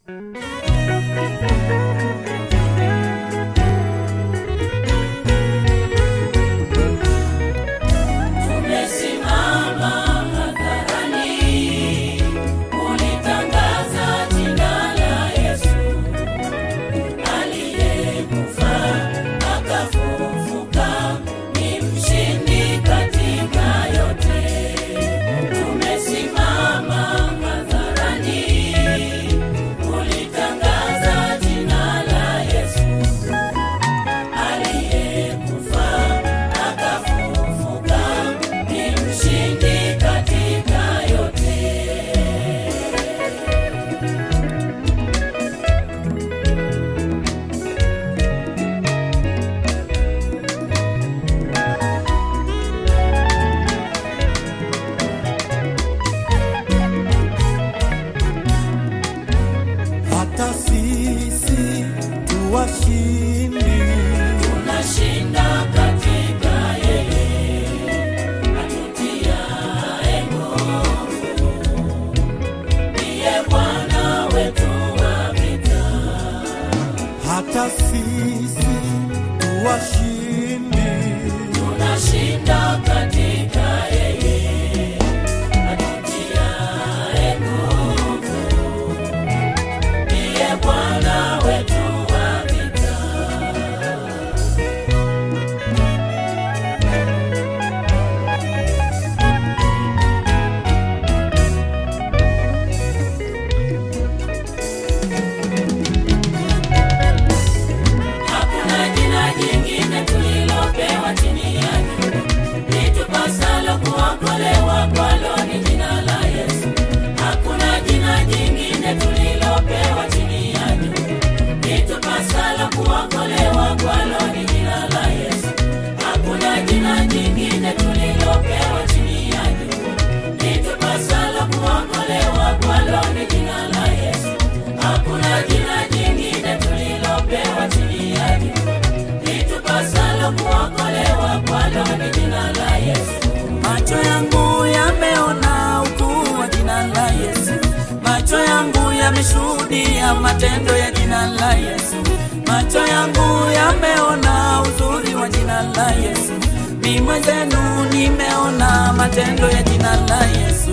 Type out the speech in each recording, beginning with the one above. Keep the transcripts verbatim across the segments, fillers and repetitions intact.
Yameshuhudia matendo ya jina la Yesu. Macho yangu yameona uzuri wa jina la Yesu. Mimi mwenzenu nimeona matendo ya jina la Yesu.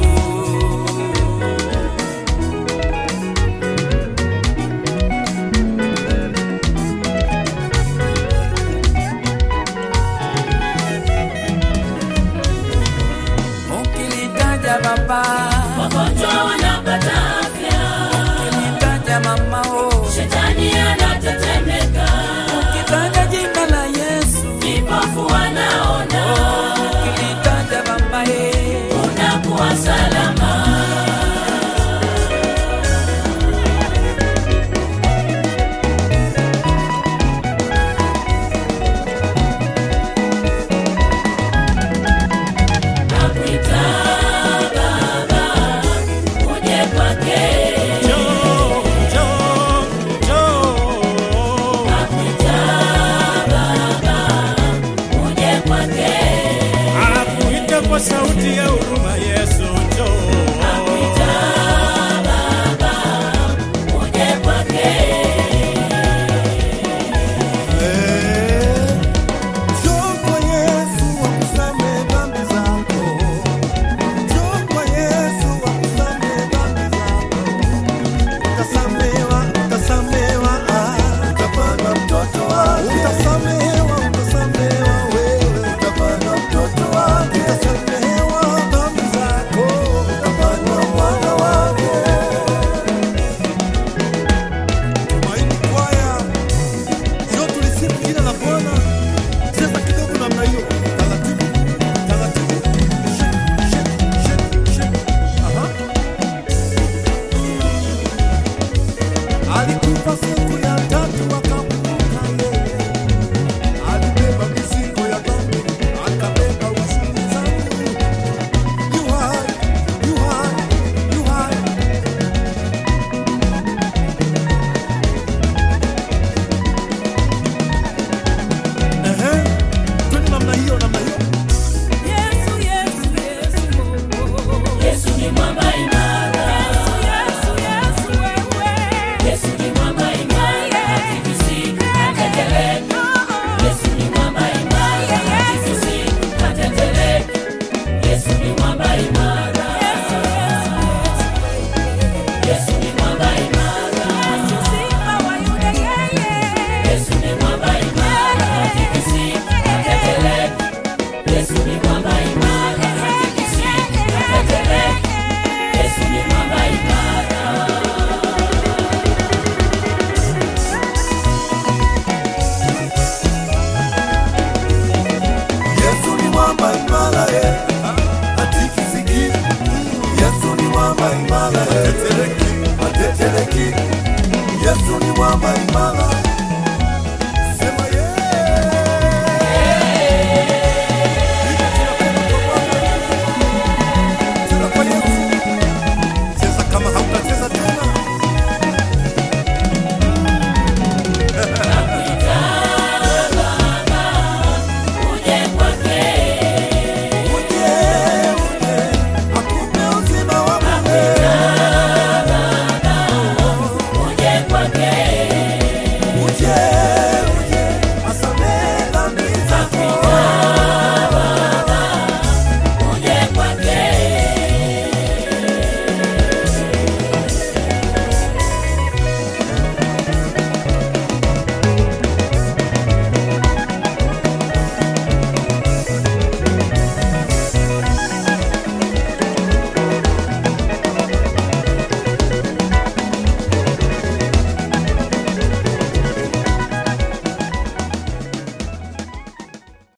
Ukilitaja Baba, wagonjwa wanapata mama oh, shetani anatetemeka. Ukitaja jina la Yesu, vipofu wanaona. Oh, ukilitaja Baba eh, unakuwa salama. Nakuita Baba, uje kwake. Kwa sauti ya huruma Yesu njoo. Nakuita Baba, uje kwake. Eh, njoo kwa Yesu akusamehe dhambi zako. Njoo kwa Yesu akusamehe dhambi zako. Utasamehewa, utasamehewa, ah, utapata mtoto wake. Utasamehewa, utasamehewa wewe, utapata mtoto wake. Utasamehewa dhambi zako, utapata mwana wake. Tumaini kwaya, njoo tulisifu jina la Bwana. Cheza kidogo namna hiyo, taratibu, taratibu. Shake, shake, shake, shake. Aha. Alikufa siku ya tatu akamfufuka yeye. Alibeba mizigo ya dhambi, akabeba huzuni zangu. You are, you are, you are. Ehe, twende namna hiyo, namna hiyo. Yesu, Yesu, Yesu, oh, oh. Yesu ni mwamba imara. Yesu, Yesu, Yesu wewe. mama imara